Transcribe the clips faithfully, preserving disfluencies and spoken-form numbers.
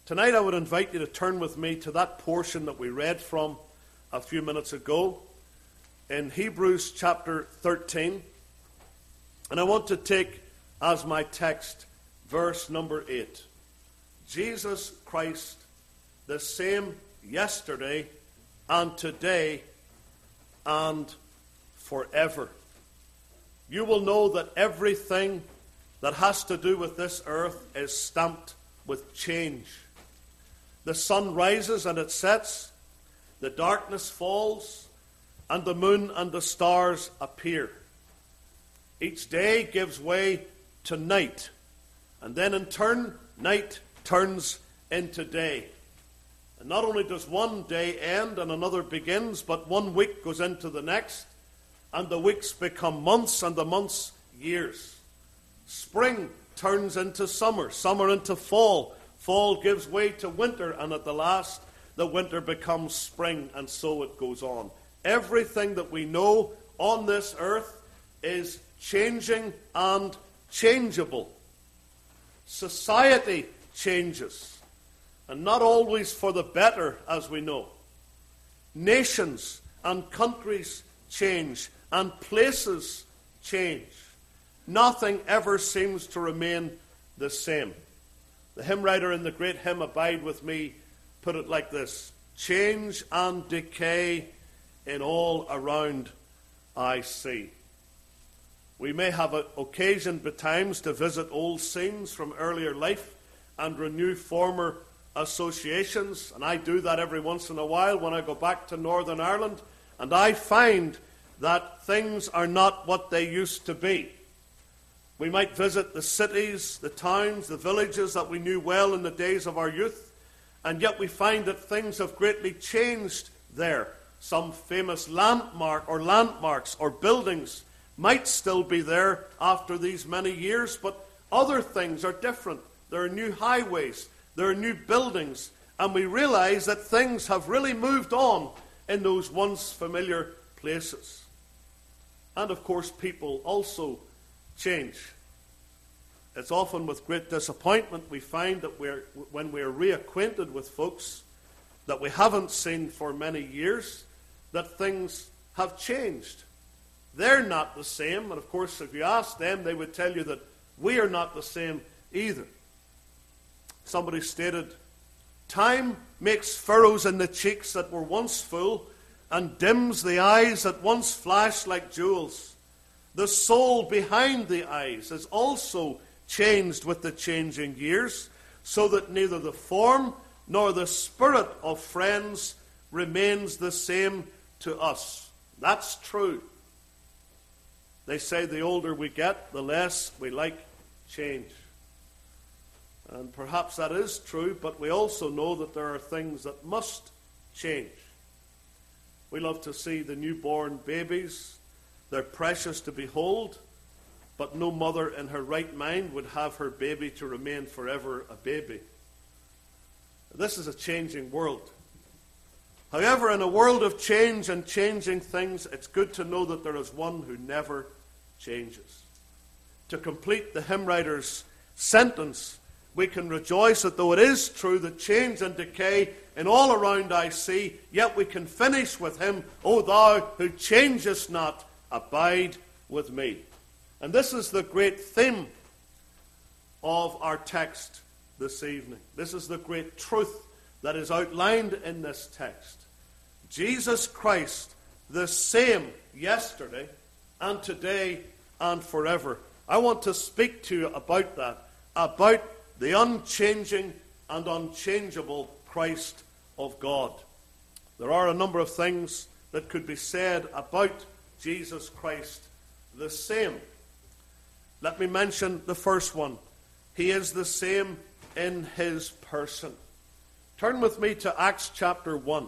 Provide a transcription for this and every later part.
Tonight I would invite you to turn with me to that portion that we read from a few minutes ago in Hebrews chapter thirteen. And I want to take as my text verse number eight. Jesus Christ, the same yesterday and today and forever. You will know that everything that has to do with this earth is stamped with change. The sun rises and it sets, the darkness falls, and the moon and the stars appear. Each day gives way to night, and then in turn, night turns into day. And not only does one day end and another begins, but one week goes into the next, and the weeks become months, and the months years. Spring turns into summer, summer into fall. Fall gives way to winter, and at the last, the winter becomes spring, and so it goes on. Everything that we know on this earth is changing and changeable. Society changes, and not always for the better, as we know. Nations and countries change, and places change. Nothing ever seems to remain the same. The hymn writer in the great hymn, Abide With Me, put it like this: change and decay in all around I see. We may have occasion betimes to visit old scenes from earlier life and renew former associations, and I do that every once in a while when I go back to Northern Ireland, and I find that things are not what they used to be. We might visit the cities, the towns, the villages that we knew well in the days of our youth, and yet we find that things have greatly changed there. Some famous landmark or landmarks or buildings might still be there after these many years, but other things are different. There are new highways, there are new buildings, and we realize that things have really moved on in those once familiar places. And of course, people also change. It's often with great disappointment we find that we're, when we're reacquainted with folks that we haven't seen for many years, that things have changed. They're not the same, and of course, if you ask them, they would tell you that we are not the same either. Somebody stated, time makes furrows in the cheeks that were once full, and dims the eyes that once flashed like jewels. The soul behind the eyes is also changed with the changing years, so that neither the form nor the spirit of friends remains the same to us. That's true. They say the older we get, the less we like change. And perhaps that is true, but we also know that there are things that must change. We love to see the newborn babies. They're precious to behold, but no mother in her right mind would have her baby to remain forever a baby. This is a changing world. However, in a world of change and changing things, it's good to know that there is one who never changes. To complete the hymn writer's sentence, we can rejoice that though it is true that change and decay in all around I see, yet we can finish with him, O thou who changest not, abide with me. And this is the great theme of our text this evening. This is the great truth that is outlined in this text. Jesus Christ, the same yesterday and today and forever. I want to speak to you about that, about the unchanging and unchangeable Christ of God. There are a number of things that could be said about Jesus Christ the same. Let me mention the first one. He is the same in his person. Turn with me to Acts chapter one.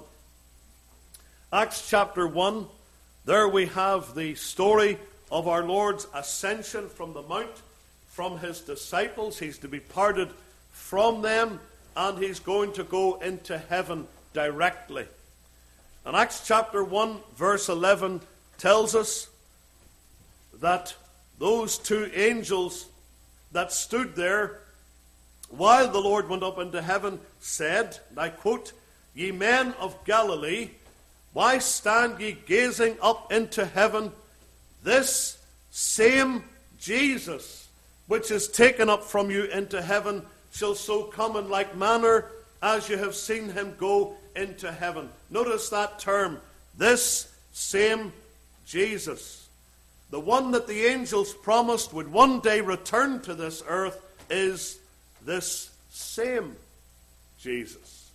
Acts chapter one, there we have the story of our Lord's ascension from the mount, from his disciples. He's to be parted from them, and he's going to go into heaven directly. And Acts chapter one, verse eleven tells us that those two angels that stood there while the Lord went up into heaven, said, and I quote, "Ye men of Galilee, why stand ye gazing up into heaven? This same Jesus, which is taken up from you into heaven, shall so come in like manner as you have seen him go into heaven." Notice that term, this same Jesus. The one that the angels promised would one day return to this earth is this same Jesus.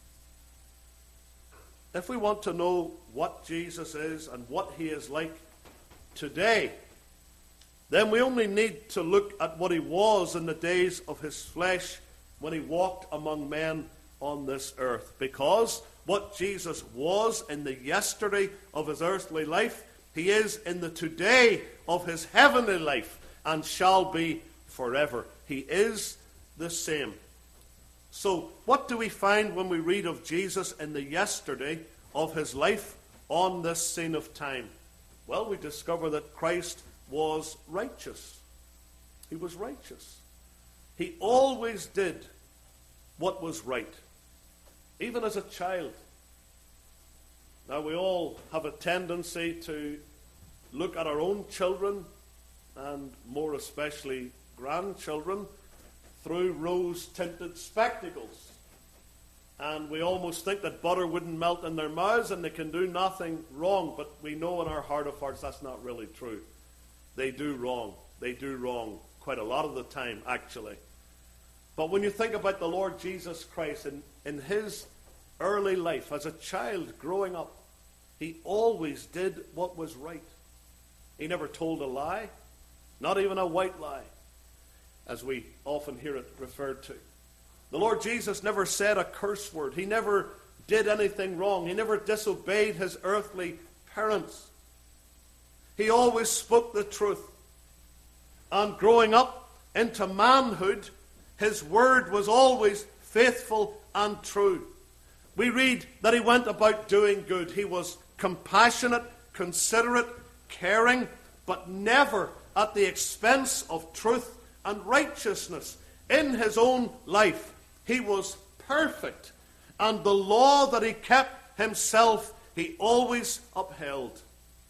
If we want to know what Jesus is and what he is like today, then we only need to look at what he was in the days of his flesh when he walked among men on this earth. Because what Jesus was in the yesterday of his earthly life, he is in the today of his heavenly life and shall be forever. He is the same. So, what do we find when we read of Jesus in the yesterday of his life on this scene of time? Well, we discover that Christ was righteous. He was righteous. He always did what was right, even as a child. Now, we all have a tendency to look at our own children, and more especially grandchildren, through rose-tinted spectacles. And we almost think that butter wouldn't melt in their mouths and they can do nothing wrong. But we know in our heart of hearts that's not really true. They do wrong. They do wrong quite a lot of the time, actually. But when you think about the Lord Jesus Christ in, in his early life, as a child growing up, he always did what was right. He never told a lie, not even a white lie, as we often hear it referred to. The Lord Jesus never said a curse word. He never did anything wrong. He never disobeyed his earthly parents. He always spoke the truth. And growing up into manhood, his word was always faithful and true. We read that he went about doing good. He was compassionate, considerate, caring, but never at the expense of truth and righteousness. In his own life, he was perfect, and the law that he kept himself, he always upheld.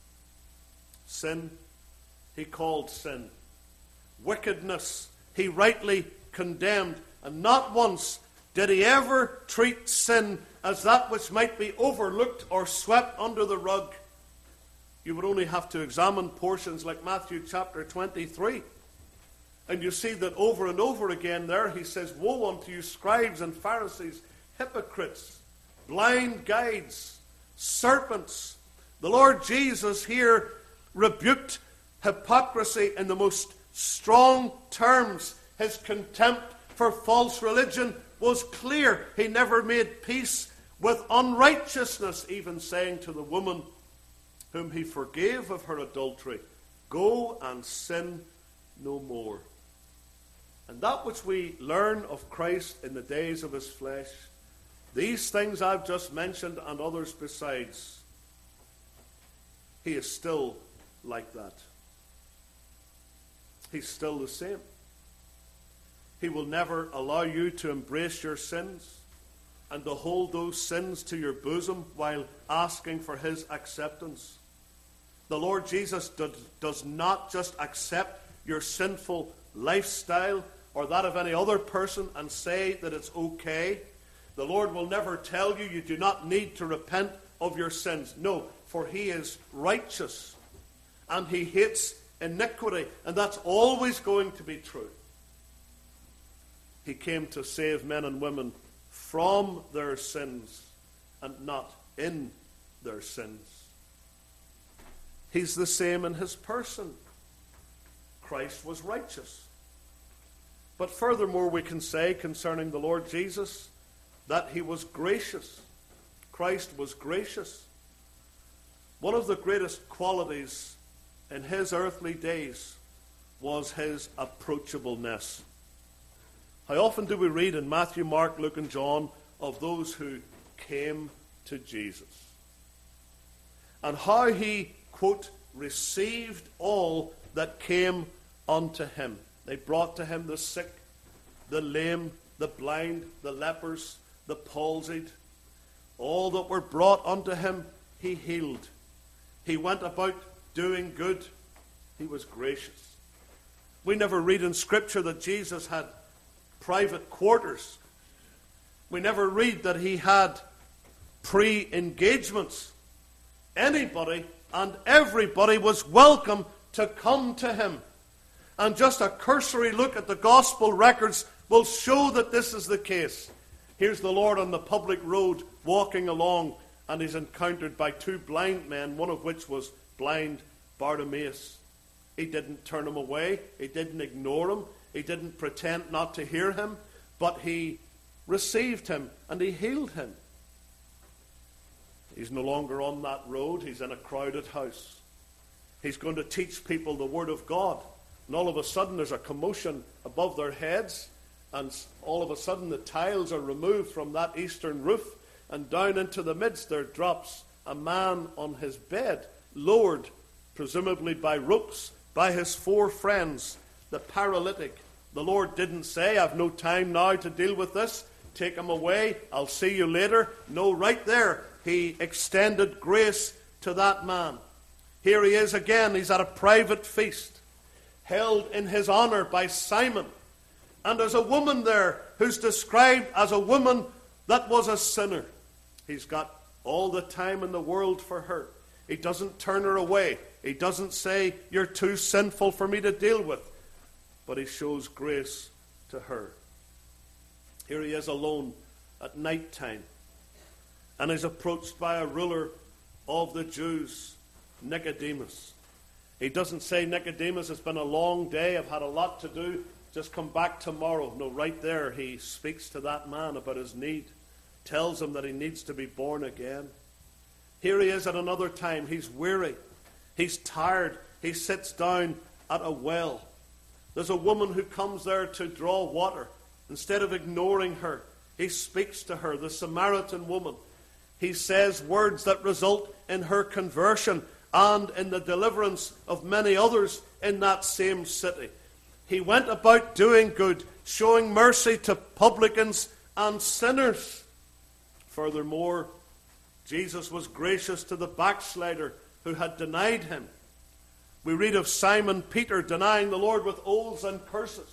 Sin, he called sin. Wickedness, he rightly condemned, and not once did he ever treat sin as that which might be overlooked or swept under the rug. You would only have to examine portions like Matthew chapter twenty-three. And you see that over and over again there he says, "Woe unto you, scribes and Pharisees, hypocrites, blind guides, serpents." The Lord Jesus here rebuked hypocrisy in the most strong terms. His contempt for false religion was clear. He never made peace with unrighteousness, even saying to the woman whom he forgave of her adultery, "Go and sin no more." And that which we learn of Christ in the days of his flesh, these things I've just mentioned and others besides, he is still like that. He's still the same. He will never allow you to embrace your sins and to hold those sins to your bosom while asking for his acceptance. The Lord Jesus does, does not just accept your sinful lifestyle or that of any other person and say that it's okay. The Lord will never tell you you do not need to repent of your sins. No, for he is righteous and he hates iniquity, and that's always going to be true. He came to save men and women from their sins and not in their sins. He's the same in his person. Christ was righteous. But furthermore, we can say concerning the Lord Jesus that he was gracious. Christ was gracious. One of the greatest qualities in his earthly days was his approachableness. How often do we read in Matthew, Mark, Luke, and John of those who came to Jesus? And how he, quote, received all that came unto him. They brought to him the sick, the lame, the blind, the lepers, the palsied, all that were brought unto him, he healed. He went about doing good. He was gracious. We never read in Scripture that Jesus had private quarters. We never read that he had pre-engagements. Anybody and everybody was welcome to come to him. And just a cursory look at the gospel records will show that this is the case. Here's the Lord on the public road walking along, and he's encountered by two blind men, one of which was blind Bartimaeus. He didn't turn him away. He didn't ignore him. He didn't pretend not to hear him, but he received him and he healed him. He's no longer on that road. He's in a crowded house. He's going to teach people the Word of God. And all of a sudden there's a commotion above their heads, and all of a sudden the tiles are removed from that eastern roof, and down into the midst there drops a man on his bed, lowered presumably by ropes by his four friends, the paralytic. The Lord didn't say, I've no time now to deal with this. Take him away. I'll see you later. No, right there, he extended grace to that man. Here he is again. He's at a private feast, held in his honor by Simon. And there's a woman there who's described as a woman that was a sinner. He's got all the time in the world for her. He doesn't turn her away. He doesn't say, you're too sinful for me to deal with. But he shows grace to her. Here he is alone at night time, and is approached by a ruler of the Jews, Nicodemus. He doesn't say, Nicodemus, it's been a long day, I've had a lot to do, just come back tomorrow. No, right there he speaks to that man about his need, tells him that he needs to be born again. Here he is at another time. He's weary, he's tired, he sits down at a well. There's a woman who comes there to draw water. Instead of ignoring her, he speaks to her, the Samaritan woman. He says words that result in her conversion and in the deliverance of many others in that same city. He went about doing good, showing mercy to publicans and sinners. Furthermore, Jesus was gracious to the backslider who had denied him. We read of Simon Peter denying the Lord with oaths and curses.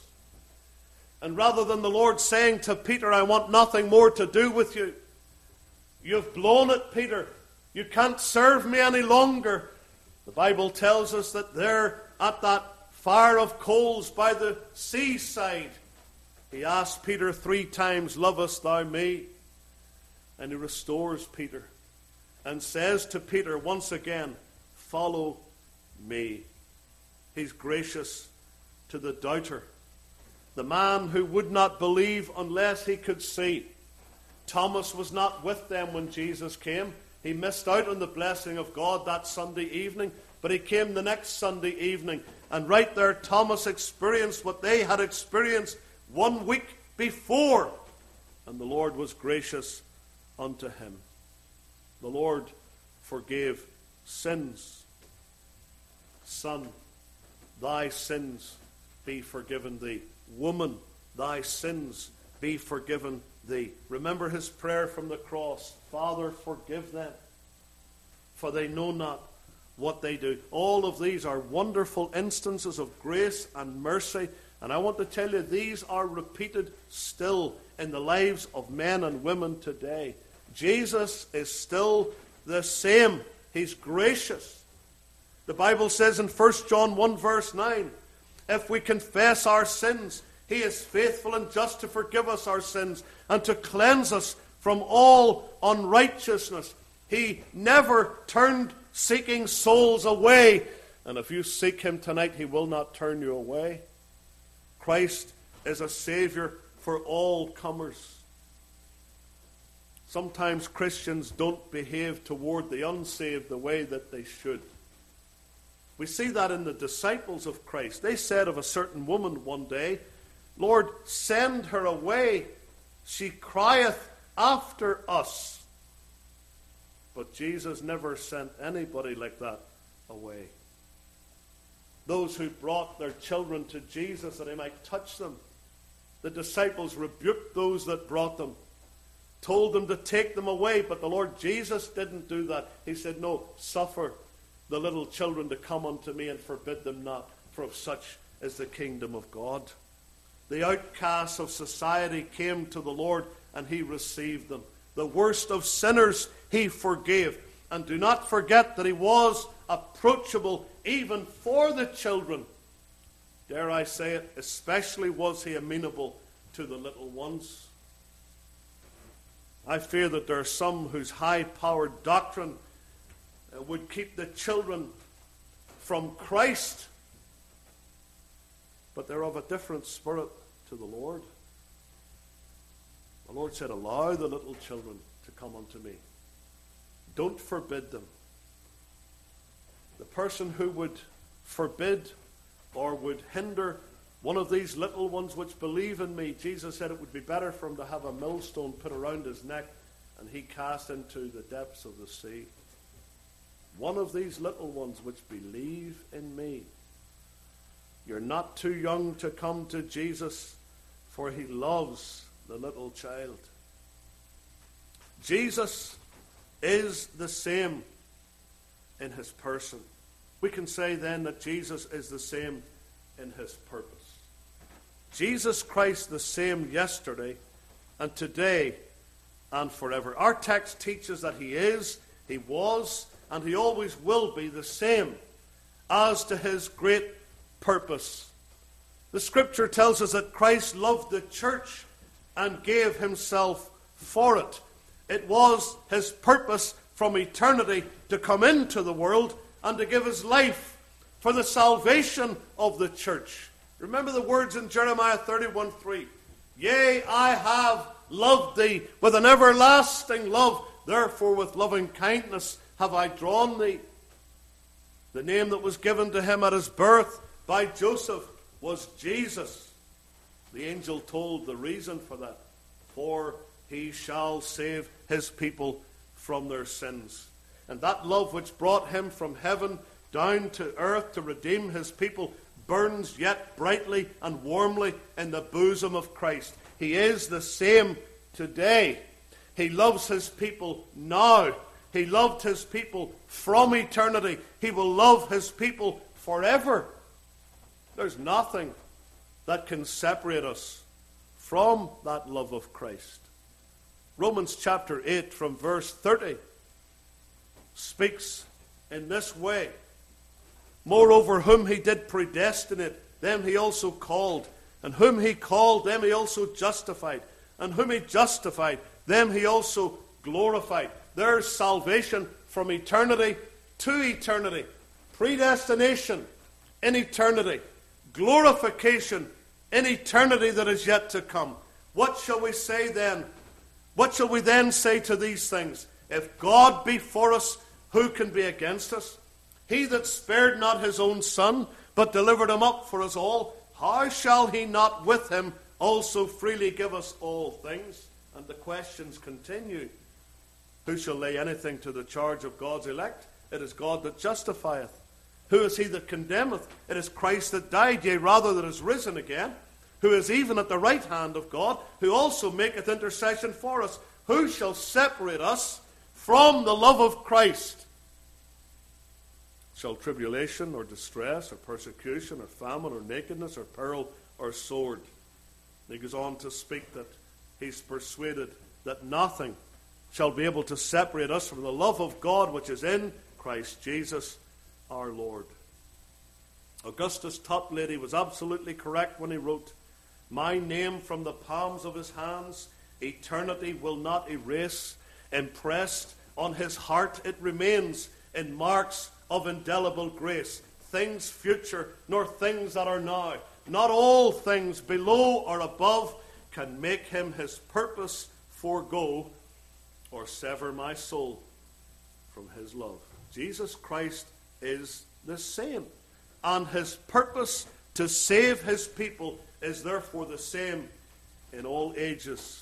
And rather than the Lord saying to Peter, I want nothing more to do with you, you've blown it, Peter. You can't serve me any longer. The Bible tells us that there at that fire of coals by the seaside, he asked Peter three times, lovest thou me? And he restores Peter and says to Peter once again, follow me. He's gracious to the doubter, the man who would not believe unless he could see. Thomas was not with them when Jesus came. He missed out on the blessing of God that Sunday evening, but he came the next Sunday evening. And right there, Thomas experienced what they had experienced one week before. And the Lord was gracious unto him. The Lord forgave sins. Son, thy sins be forgiven thee. Woman, thy sins be forgiven thee. Remember his prayer from the cross. Father, forgive them, for they know not what they do. All of these are wonderful instances of grace and mercy. And I want to tell you, these are repeated still in the lives of men and women today. Jesus is still the same. He's gracious. The Bible says in First John one verse nine, if we confess our sins, he is faithful and just to forgive us our sins and to cleanse us from all unrighteousness. He never turned seeking souls away. And if you seek him tonight, he will not turn you away. Christ is a Savior for all comers. Sometimes Christians don't behave toward the unsaved the way that they should. We see that in the disciples of Christ. They said of a certain woman one day, Lord, send her away. She crieth after us. But Jesus never sent anybody like that away. Those who brought their children to Jesus that he might touch them, The disciples rebuked those that brought them, told them to take them away, but the Lord Jesus didn't do that. He said, no, suffer the little children to come unto me and forbid them not, for of such is the kingdom of God. The outcasts of society came to the Lord and he received them. The worst of sinners he forgave. And do not forget that he was approachable even for the children. Dare I say it, especially was he amenable to the little ones. I fear that there are some whose high-powered doctrine uh, would keep the children from Christ, but they're of a different spirit to the Lord. The Lord said, allow the little children to come unto me. Don't forbid them. The person who would forbid or would hinder one of these little ones which believe in me, Jesus said it would be better for him to have a millstone put around his neck and he cast into the depths of the sea. One of these little ones which believe in me. You're not too young to come to Jesus, for he loves the little child. Jesus is the same in his person. We can say then that Jesus is the same in his purpose. Jesus Christ the same yesterday and today and forever. Our text teaches that he is, he was, and he always will be the same as to his great purpose. The scripture tells us that Christ loved the church and gave himself for it. It was his purpose from eternity to come into the world and to give his life for the salvation of the church. Remember the words in Jeremiah thirty-one three. Yea, I have loved thee with an everlasting love, therefore with loving kindness have I drawn thee. The name that was given to him at his birth by Joseph was Jesus. The angel told the reason for that. For he shall save his people from their sins. And that love which brought him from heaven down to earth to redeem his people burns yet brightly and warmly in the bosom of Christ. He is the same today. He loves his people now. He loved his people from eternity. He will love his people forever. There's nothing that can separate us from that love of Christ. Romans chapter eight from verse thirty speaks in this way. Moreover, whom he did predestinate, them he also called. And whom he called, them he also justified. And whom he justified, them he also glorified. There's salvation from eternity to eternity. Predestination in eternity. Glorification in eternity that is yet to come. What shall we say then? What shall we then say to these things? If God be for us, who can be against us? He that spared not his own son, but delivered him up for us all, how shall he not with him also freely give us all things? And the questions continue. Who shall lay anything to the charge of God's elect? It is God that justifieth. Who is he that condemneth? It is Christ that died, yea, rather that is risen again, who is even at the right hand of God, who also maketh intercession for us. Who shall separate us from the love of Christ? Shall tribulation or distress or persecution or famine or nakedness or peril or sword? He goes on to speak that he's persuaded that nothing shall be able to separate us from the love of God which is in Christ Jesus our Lord. Augustus Toplady was absolutely correct when he wrote, my name from the palms of his hands eternity will not erase. Impressed on his heart it remains in marks of indelible grace. Things future nor things that are now, not all things below or above, can make him his purpose forego or sever my soul from his love. Jesus Christ is the same, and his purpose to save his people is therefore the same in all ages.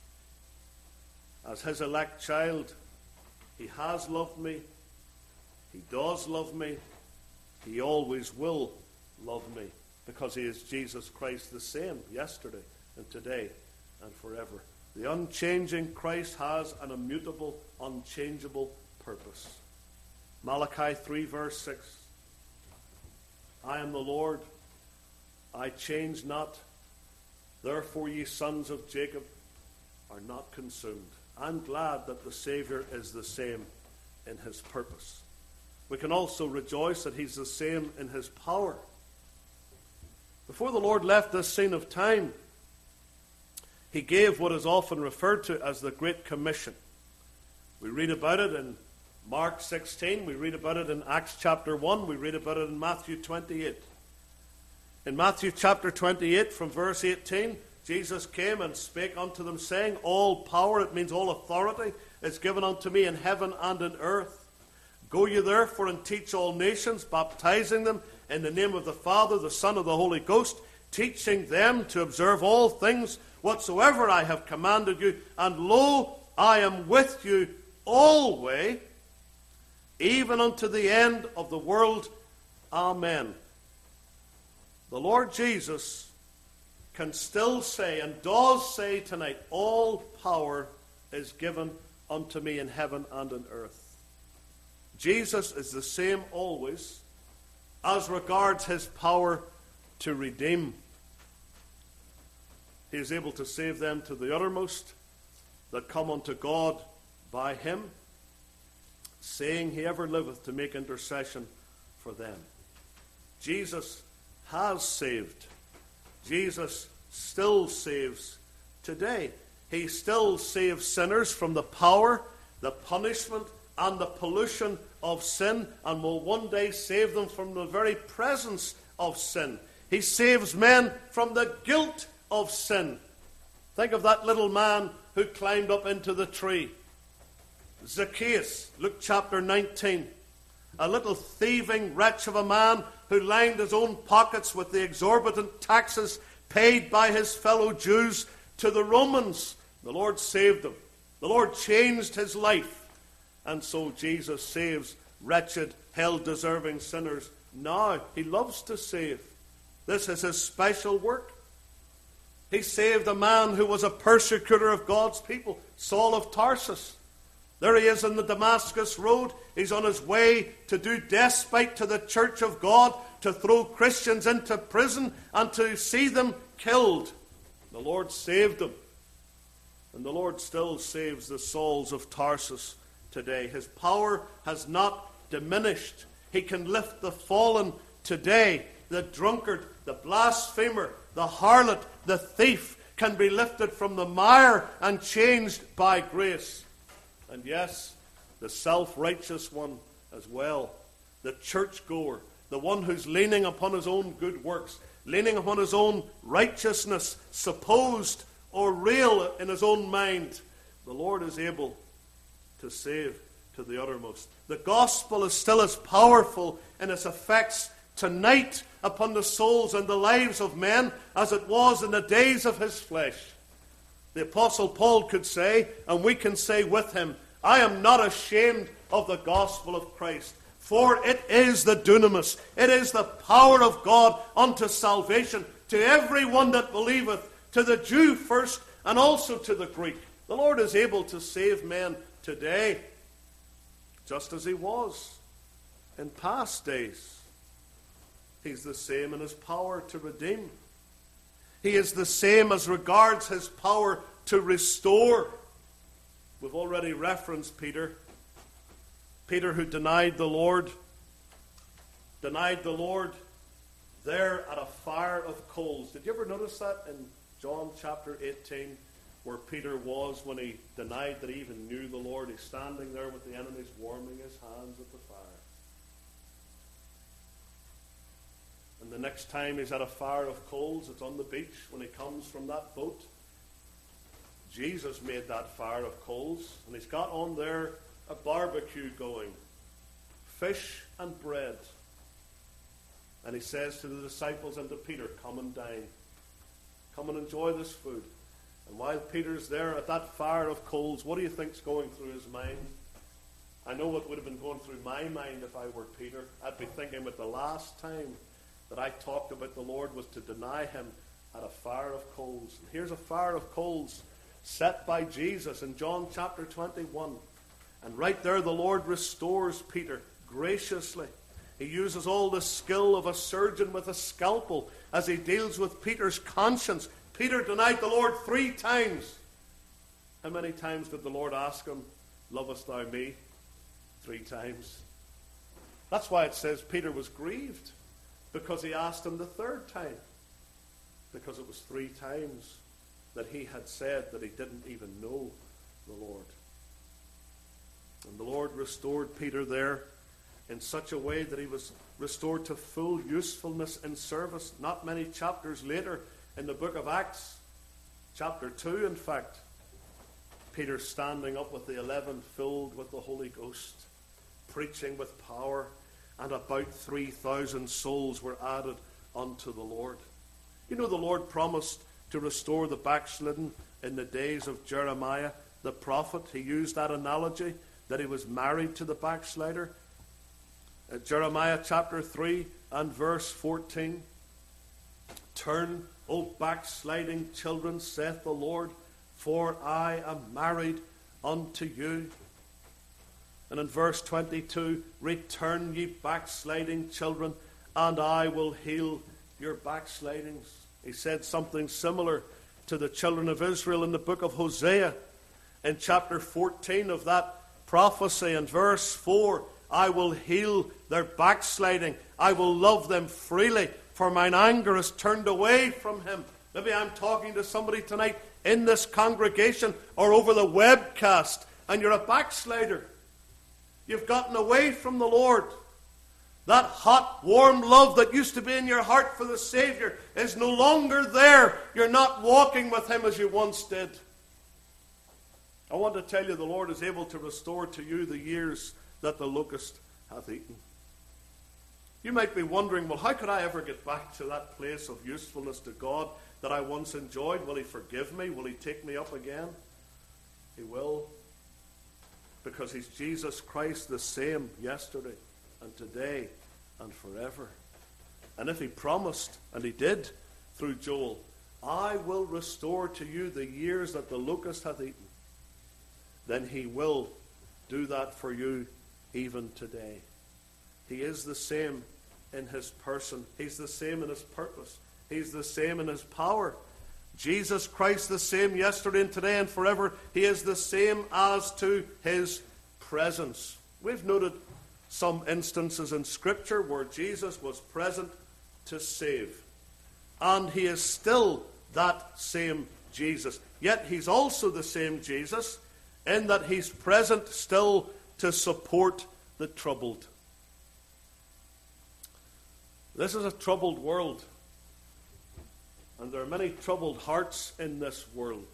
As his elect child, he has loved me, he does love me, he always will love me, because he is Jesus Christ the same yesterday and today and forever. The unchanging Christ has an immutable, unchangeable purpose. Malachi three verse six. I am the Lord, I change not. Therefore ye sons of Jacob are not consumed. I'm glad that the Savior is the same in his purpose. We can also rejoice that he's the same in his power. Before the Lord left this scene of time, he gave what is often referred to as the Great Commission. We read about it in Mark sixteen, we read about it in Acts chapter one, we read about it in Matthew twenty-eight. In Matthew chapter twenty-eight, from verse eighteen, Jesus came and spake unto them, saying, all power, it means all authority, is given unto me in heaven and in earth. Go ye therefore and teach all nations, baptizing them in the name of the Father, the Son, and the Holy Ghost, teaching them to observe all things whatsoever I have commanded you. And lo, I am with you always, even unto the end of the world. Amen. The Lord Jesus can still say, and does say tonight, all power is given unto me in heaven and in earth. Jesus is the same always as regards his power to redeem. He is able to save them to the uttermost that come unto God by him, saying he ever liveth to make intercession for them. Jesus has saved. Jesus still saves today. He still saves sinners from the power, the punishment, and the pollution of sin, and will one day save them from the very presence of sin. He saves men from the guilt of sin. Think of that little man who climbed up into the tree. Zacchaeus, Luke chapter nineteen. A little thieving wretch of a man who lined his own pockets with the exorbitant taxes paid by his fellow Jews to the Romans. The Lord saved him. The Lord changed his life. And so Jesus saves wretched, hell-deserving sinners. Now, he loves to save. This is his special work. He saved a man who was a persecutor of God's people, Saul of Tarsus. There he is in the Damascus road. He's on his way to do despite to the church of God, to throw Christians into prison and to see them killed. The Lord saved him. And the Lord still saves the Sauls of Tarsus today. His power has not diminished. He can lift the fallen today. The drunkard, the blasphemer, the harlot, the thief can be lifted from the mire and changed by grace. And yes, the self-righteous one as well, the churchgoer, the one who's leaning upon his own good works, leaning upon his own righteousness, supposed or real in his own mind, the Lord is able to save to the uttermost. The gospel is still as powerful in its effects tonight upon the souls and the lives of men as it was in the days of his flesh. The Apostle Paul could say, and we can say with him, I am not ashamed of the gospel of Christ, for it is the dunamis, it is the power of God unto salvation to every one that believeth, to the Jew first and also to the Greek. The Lord is able to save men today, just as he was in past days. He's the same in his power to redeem. He is the same as regards his power to restore. We've already referenced Peter. Peter who denied the Lord, denied the Lord there at a fire of coals. Did you ever notice that in John chapter eighteen, where Peter was when he denied that he even knew the Lord? He's standing there with the enemies warming his hands at the fire. And the next time he's at a fire of coals, it's on the beach when he comes from that boat. Jesus made that fire of coals, and he's got on there a barbecue going, fish and bread. And he says to the disciples and to Peter, come and dine. Come and enjoy this food. And while Peter's there at that fire of coals, what do you think's going through his mind? I know what would have been going through my mind if I were Peter. I'd be thinking, but the last time that I talked about the Lord was to deny him at a fire of coals. And here's a fire of coals set by Jesus in John chapter twenty-one. And right there the Lord restores Peter graciously. He uses all the skill of a surgeon with a scalpel as he deals with Peter's conscience. Peter denied the Lord three times. How many times did the Lord ask him, "Lovest thou me?" Three times. That's why it says Peter was grieved, because he asked him the third time. Because it was three times that he had said that he didn't even know the Lord. And the Lord restored Peter there in such a way that he was restored to full usefulness in service. Not many chapters later, in the book of Acts, chapter two, in fact, Peter standing up with the eleven, filled with the Holy Ghost, preaching with power, and about three thousand souls were added unto the Lord. You know, the Lord promised to restore the backslidden in the days of Jeremiah the prophet. He used that analogy that he was married to the backslider. Uh, Jeremiah chapter three and verse fourteen. Turn, O backsliding children, saith the Lord, for I am married unto you. And in verse twenty-two, return ye backsliding children, and I will heal your backslidings. He said something similar to the children of Israel in the book of Hosea. In chapter fourteen of that prophecy, in verse four, I will heal their backsliding. I will love them freely, for mine anger is turned away from him. Maybe I'm talking to somebody tonight in this congregation or over the webcast, and you're a backslider. You've gotten away from the Lord. That hot, warm love that used to be in your heart for the Savior is no longer there. You're not walking with him as you once did. I want to tell you, the Lord is able to restore to you the years that the locust hath eaten. You might be wondering, well, how could I ever get back to that place of usefulness to God that I once enjoyed? Will he forgive me? Will he take me up again? He will. Because he's Jesus Christ, the same yesterday and today and forever. And if he promised, and he did through Joel, I will restore to you the years that the locust hath eaten, then he will do that for you even today. He is the same in his person. He's the same in his purpose. He's the same in his power. Jesus Christ, the same yesterday and today and forever. He is the same as to his presence. We've noted some instances in Scripture where Jesus was present to save. And he is still that same Jesus. Yet he's also the same Jesus in that he's present still to support the troubled. This is a troubled world. And there are many troubled hearts in this world.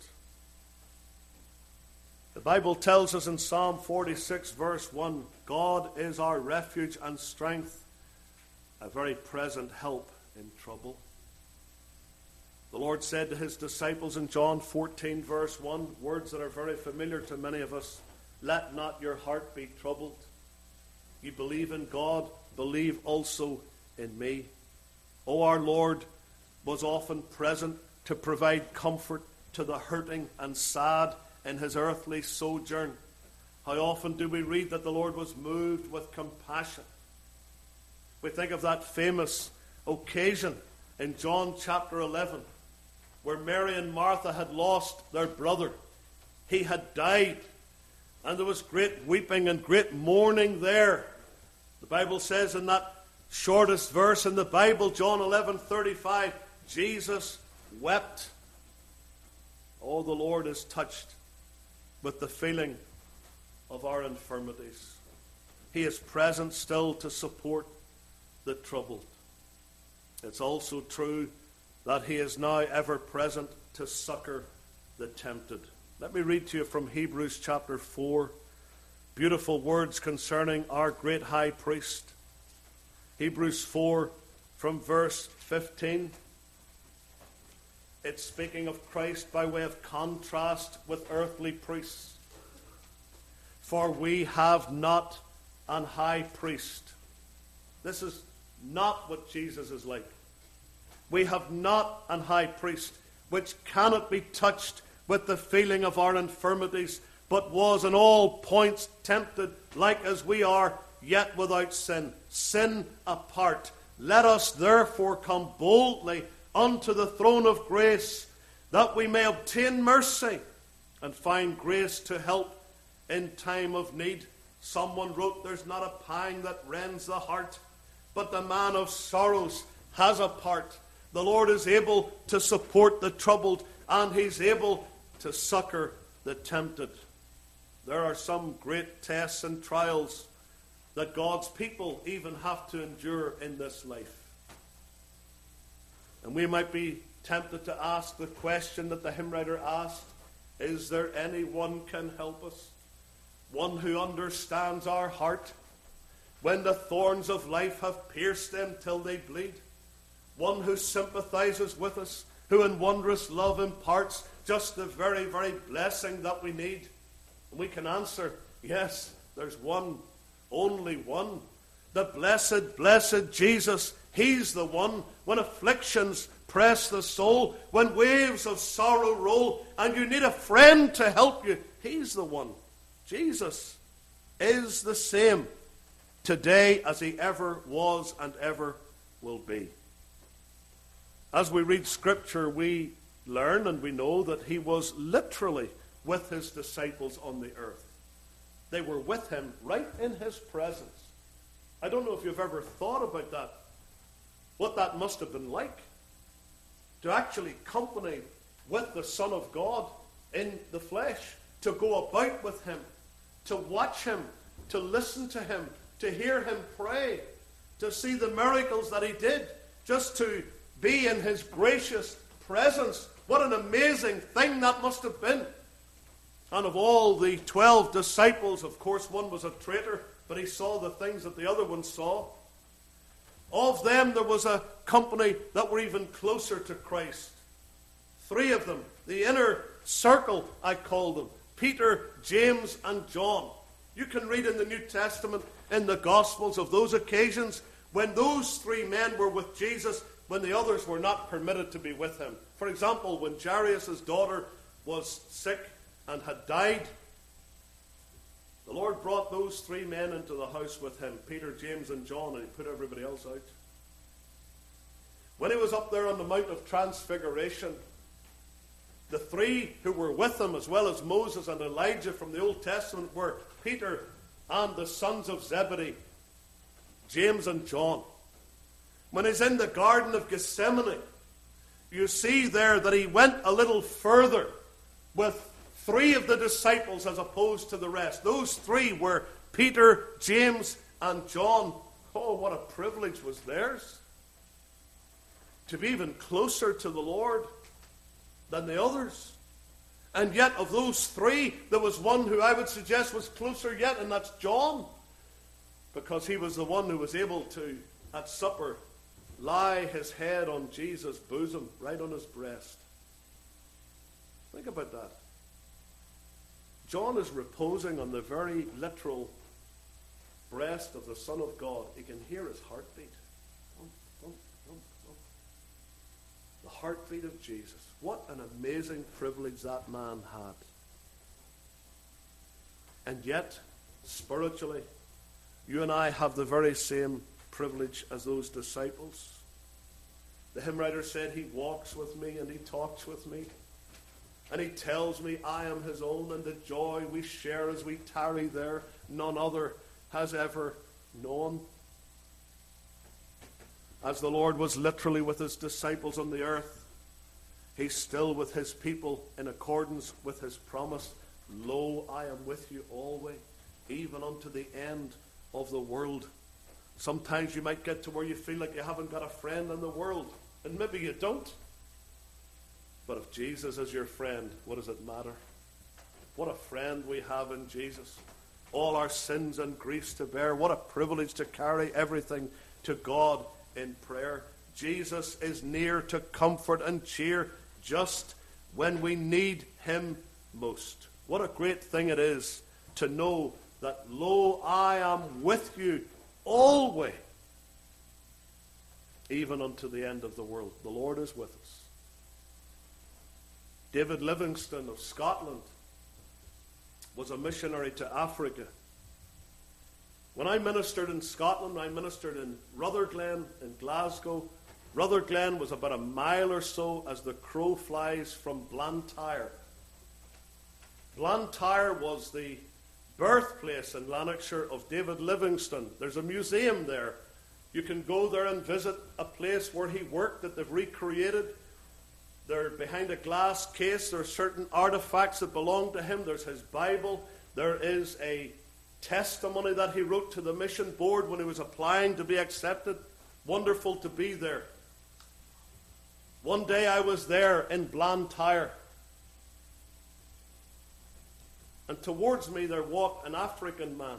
The Bible tells us in Psalm forty-six verse one, God is our refuge and strength, a very present help in trouble. The Lord said to his disciples in John fourteen verse one, words that are very familiar to many of us, let not your heart be troubled. You believe in God, believe also in me. Oh, our Lord was often present to provide comfort to the hurting and sad in his earthly sojourn. How often do we read that the Lord was moved with compassion? We think of that famous occasion in John chapter eleven, where Mary and Martha had lost their brother. He had died, and there was great weeping and great mourning there. The Bible says in that shortest verse in the Bible, John eleven thirty-five, Jesus wept. Oh, the Lord is touched with the feeling of our infirmities. He is present still to support the troubled. It's also true that he is now ever present to succor the tempted. Let me read to you from Hebrews chapter four. Beautiful words concerning our great high priest. Hebrews four from verse fifteen. It's speaking of Christ by way of contrast with earthly priests. For we have not an high priest. This is not what Jesus is like. We have not an high priest which cannot be touched with the feeling of our infirmities, but was in all points tempted like as we are, yet without sin. Sin apart. Let us therefore come boldly unto the throne of grace, that we may obtain mercy and find grace to help in time of need. Someone wrote, there's not a pang that rends the heart, but the man of sorrows has a part. The Lord is able to support the troubled, and he's able to succor the tempted. There are some great tests and trials that God's people even have to endure in this life. And we might be tempted to ask the question that the hymn writer asked, is there anyone can help us? One who understands our heart when the thorns of life have pierced them till they bleed. One who sympathizes with us, who in wondrous love imparts just the very, very blessing that we need. And we can answer, yes, there's one, only one. The blessed, blessed Jesus, he's the one. When afflictions press the soul, when waves of sorrow roll, and you need a friend to help you, he's the one. Jesus is the same today as he ever was and ever will be. As we read Scripture, we learn and we know that he was literally with his disciples on the earth. They were with him right in his presence. I don't know if you've ever thought about that, what that must have been like, to actually company with the Son of God in the flesh, to go about with him, to watch him, to listen to him, to hear him pray, to see the miracles that he did, just to be in his gracious presence. What an amazing thing that must have been. And of all the twelve disciples, of course, one was a traitor, but he saw the things that the other one saw. Of them, there was a company that were even closer to Christ. Three of them, the inner circle, I call them. Peter, James, and John. You can read in the New Testament, in the Gospels, of those occasions when those three men were with Jesus, when the others were not permitted to be with him. For example, when Jairus' daughter was sick and had died, the Lord brought those three men into the house with him, Peter, James, and John, and he put everybody else out. When he was up there on the Mount of Transfiguration, the three who were with him, as well as Moses and Elijah from the Old Testament, were Peter and the sons of Zebedee, James and John. When he's in the Garden of Gethsemane, you see there that he went a little further with three of the disciples as opposed to the rest. Those three were Peter, James, and John. Oh, what a privilege was theirs to be even closer to the Lord than the others. And yet of those three, there was one who I would suggest was closer yet, and that's John, because he was the one who was able to, at supper, lie his head on Jesus' bosom, right on his breast. Think about that. John is reposing on the very literal breast of the Son of God. He can hear his heartbeat. The heartbeat of Jesus. What an amazing privilege that man had. And yet, spiritually, you and I have the very same privilege as those disciples. The hymn writer said, he walks with me and he talks with me. And he tells me I am his own, and the joy we share as we tarry there, none other has ever known. As the Lord was literally with his disciples on the earth, he's still with his people in accordance with his promise. Lo, I am with you always, even unto the end of the world. Sometimes you might get to where you feel like you haven't got a friend in the world, and maybe you don't. But if Jesus is your friend, what does it matter? What a friend we have in Jesus. All our sins and griefs to bear. What a privilege to carry everything to God in prayer. Jesus is near to comfort and cheer just when we need him most. What a great thing it is to know that, lo, I am with you always. even unto the end of the world. The Lord is with us. David Livingstone of Scotland was a missionary to Africa. When I ministered in Scotland, I ministered in Rutherglen in Glasgow. Rutherglen was about a mile or so as the crow flies from Blantyre. Blantyre was the birthplace in Lanarkshire of David Livingstone. There's a museum there. You can go there and visit a place where he worked that they've recreated. There, behind a glass case, there are certain artifacts that belong to him. There's his Bible. There is a testimony that he wrote to the mission board when he was applying to be accepted. Wonderful to be there. One day I was there in Blantyre, and towards me there walked an African man,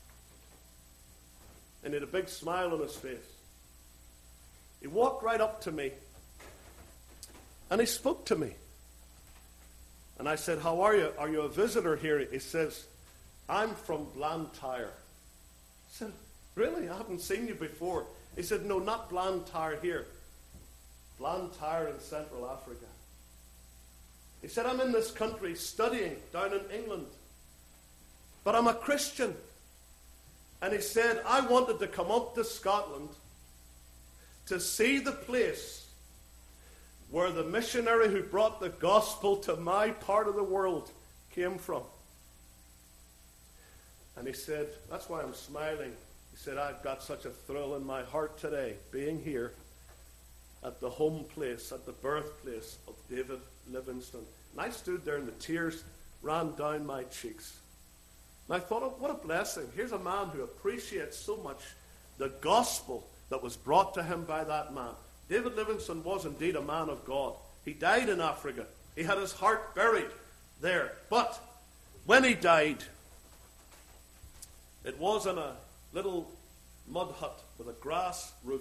and he had a big smile on his face. He walked right up to me, and he spoke to me. And I said, "How are you? Are you a visitor here?" He says, "I'm from Blantyre." I said, "Really? I haven't seen you before." He said, "No, not Blantyre here. Blantyre in Central Africa." He said, "I'm in this country studying down in England, but I'm a Christian." And he said, "I wanted to come up to Scotland to see the place where the missionary who brought the gospel to my part of the world came from." And he said, "That's why I'm smiling." He said, "I've got such a thrill in my heart today, being here at the home place, at the birthplace of David Livingstone." And I stood there and the tears ran down my cheeks. And I thought, oh, what a blessing. Here's a man who appreciates so much the gospel that was brought to him by that man. David Livingstone was indeed a man of God. He died in Africa. He had his heart buried there. But when he died, it was in a little mud hut with a grass roof.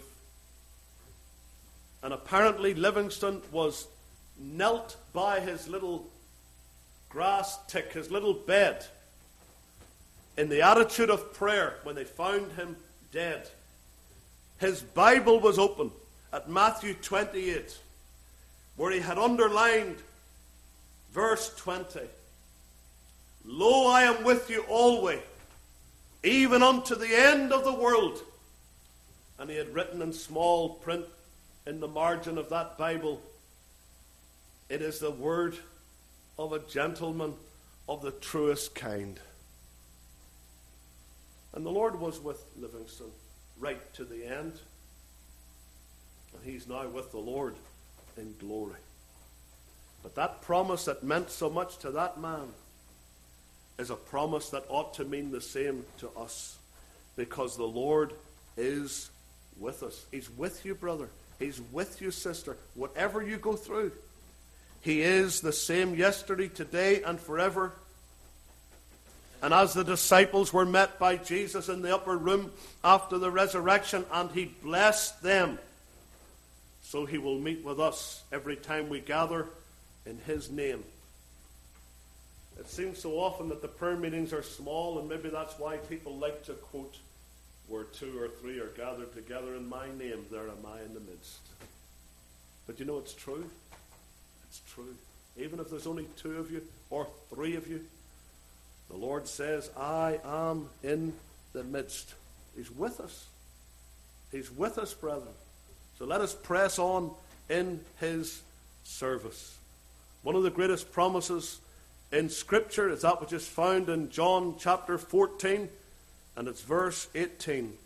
And apparently Livingstone was knelt by his little grass tick, his little bed, in the attitude of prayer when they found him dead. His Bible was open at Matthew twenty-eight, where he had underlined verse twenty. "Lo, I am with you always, even unto the end of the world." And he had written in small print in the margin of that Bible, "It is the word of a gentleman of the truest kind." And the Lord was with Livingstone right to the end. And he's now with the Lord in glory. But that promise that meant so much to that man is a promise that ought to mean the same to us, because the Lord is with us. He's with you, brother. He's with you, sister. Whatever you go through, he is the same yesterday, today, and forever. And as the disciples were met by Jesus in the upper room after the resurrection, and he blessed them, so he will meet with us every time we gather in his name. It seems so often that the prayer meetings are small, and maybe that's why people like to quote, "Where two or three are gathered together in my name, there am I in the midst." But you know, it's true. It's true. Even if there's only two of you or three of you, the Lord says, "I am in the midst." He's with us. He's with us, brethren. So let us press on in his service. One of the greatest promises in Scripture is that which is found in John chapter fourteen, and it's verse eighteen.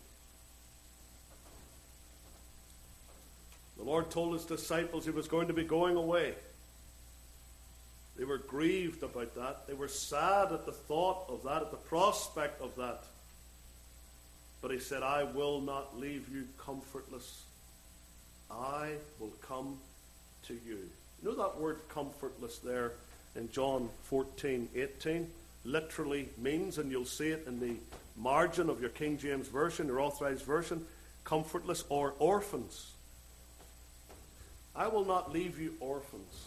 The Lord told his disciples he was going to be going away. They were grieved about that. They were sad at the thought of that, at the prospect of that. But he said, "I will not leave you comfortless. I will come to you." You know that word comfortless there in John fourteen eighteen literally means, and you'll see it in the margin of your King James Version, your Authorized Version, comfortless or orphans. I will not leave you orphans.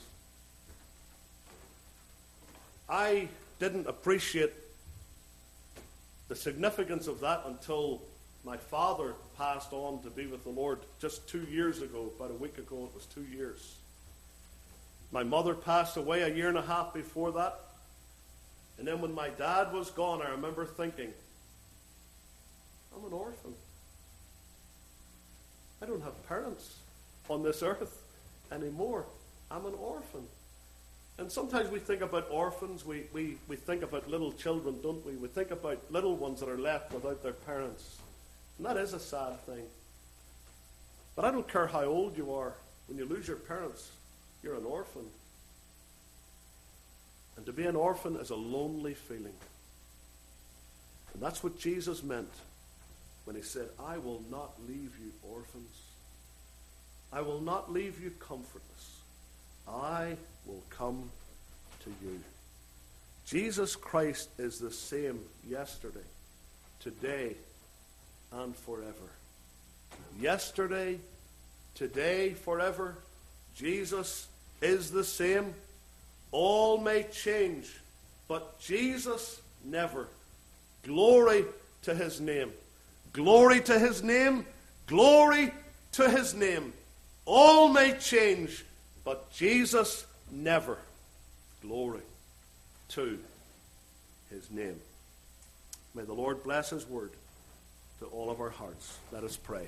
I didn't appreciate the significance of that until My father passed on to be with the Lord just two years ago. About a week ago, it was two years. My mother passed away a year and a half before that. And then when my dad was gone, I remember thinking, I'm an orphan. I don't have parents on this earth anymore. I'm an orphan. And sometimes we think about orphans, we, we, we think about little children, don't we? We think about little ones that are left without their parents. And that is a sad thing. But I don't care how old you are. When you lose your parents, you're an orphan. And to be an orphan is a lonely feeling. And that's what Jesus meant when he said, I will not leave you orphans. I will not leave you comfortless. I will come to you. Jesus Christ is the same yesterday, today, and forever. Yesterday, today, forever. Jesus is the same. All may change, but Jesus never. Glory to his name. Glory to his name. Glory to his name. All may change, but Jesus never. Glory to his name. May the Lord bless his word to all of our hearts. Let us pray.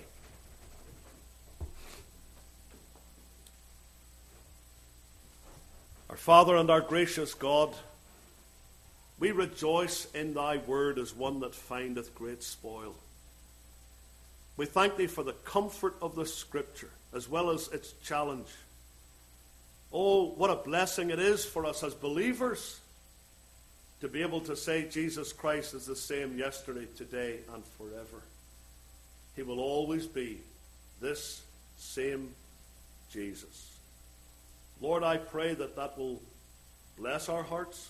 Our Father and our gracious God, we rejoice in thy word as one that findeth great spoil. We thank thee for the comfort of the Scripture as well as its challenge. Oh, what a blessing it is for us as believers to be able to say Jesus Christ is the same yesterday, today, and forever. He will always be this same Jesus. Lord, I pray that that will bless our hearts.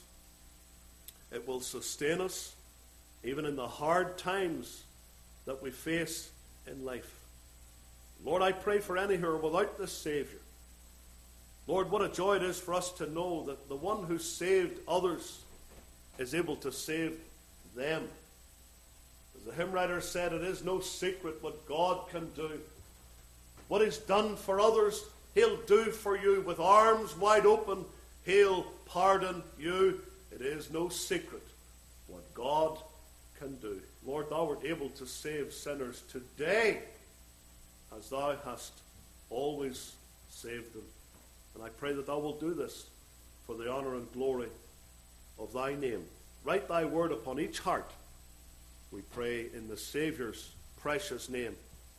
It will sustain us, even in the hard times that we face in life. Lord, I pray for any who are without the Savior. Lord, what a joy it is for us to know that the one who saved others is able to save them. As the hymn writer said, it is no secret what God can do. What is done for others, he'll do for you. With arms wide open, he'll pardon you. It is no secret what God can do. Lord, thou art able to save sinners today as thou hast always saved them. And I pray that thou wilt do this for the honor and glory of thy name. Write thy word upon each heart. We pray in the Saviour's precious name.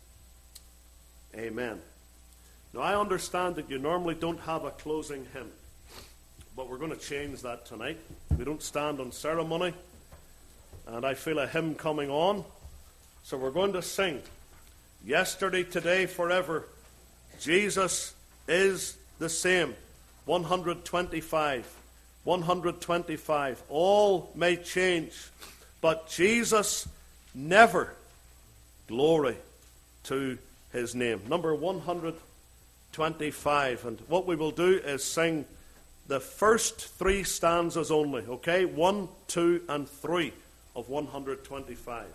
Amen. Now, I understand that you normally don't have a closing hymn, but we're going to change that tonight. We don't stand on ceremony, and I feel a hymn coming on. So we're going to sing, Yesterday, Today, Forever, Jesus is the same. one twenty-five. one twenty-five. All may change, but Jesus never. Glory to his name. Number one twenty-five. And what we will do is sing the first three stanzas only, okay? One, two, and three of one twenty-five.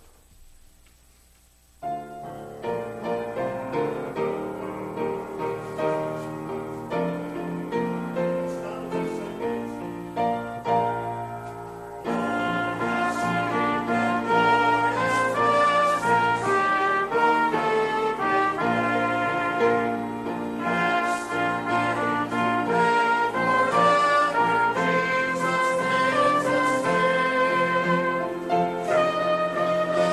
Thank you.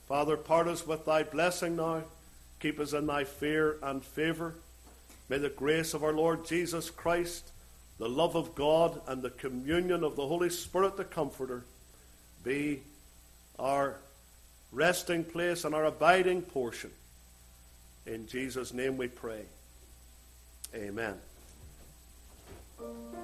Father, part us with thy blessing now. Keep us in thy fear and favour. May the grace of our Lord Jesus Christ, the love of God, and the communion of the Holy Spirit, the Comforter, be our resting place and our abiding portion. In Jesus' name we pray. Amen.